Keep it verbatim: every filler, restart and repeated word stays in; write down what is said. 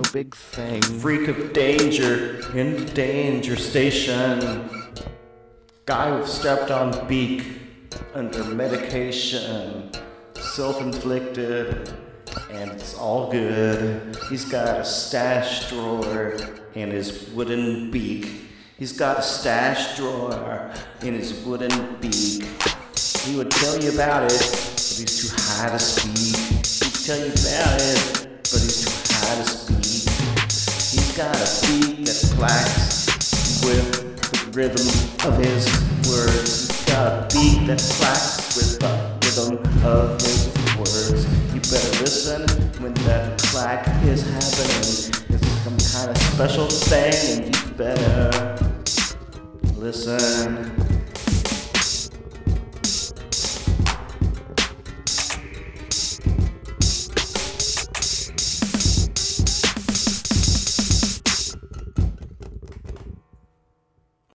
big thing. Freak of danger in danger station. Guy with strapped on beak under medication. Self-inflicted, and it's all good. He's got a stash drawer in his wooden beak. He's got a stash drawer in his wooden beak. He would tell you about it, but he's too high to speak. He'd tell you about it, but he's too high to speak. He's got a beat that clacks with the rhythm of his words. He's got a beat that clacks with the rhythm of his words. You better listen when that clack is happening. It's some kind of special thing, and you better listen.